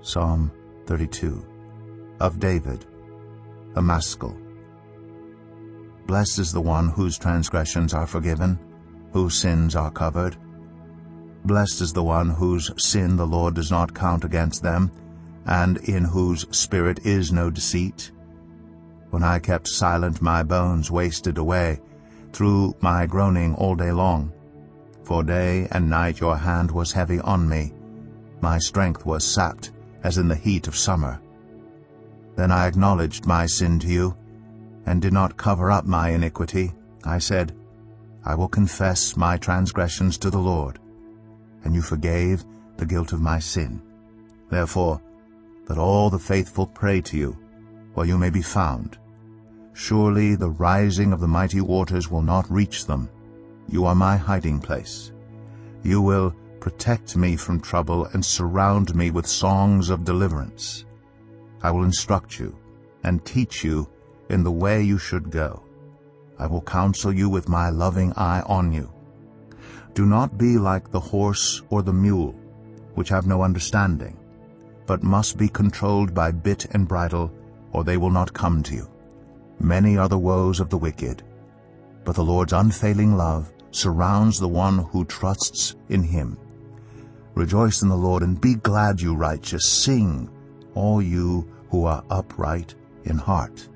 Psalm 32, of David, a maskil. Blessed is the one whose transgressions are forgiven, whose sins are covered. Blessed is the one whose sin the Lord does not count against them, and in whose spirit is no deceit. When I kept silent, my bones wasted away through my groaning all day long. For day and night your hand was heavy on me. My strength was sapped as in the heat of summer. Then I acknowledged my sin to you, and did not cover up my iniquity. I said, I will confess my transgressions to the Lord, and you forgave the guilt of my sin. Therefore, let all the faithful pray to you, while you may be found. Surely the rising of the mighty waters will not reach them. You are my hiding place. You will protect me from trouble and surround me with songs of deliverance. I will instruct you and teach you in the way you should go. I will counsel you with my loving eye on you. Do not be like the horse or the mule, which have no understanding, but must be controlled by bit and bridle, or they will not come to you. Many are the woes of the wicked, but the Lord's unfailing love surrounds the one who trusts in him. Rejoice in the Lord and be glad, you righteous. Sing, all you who are upright in heart.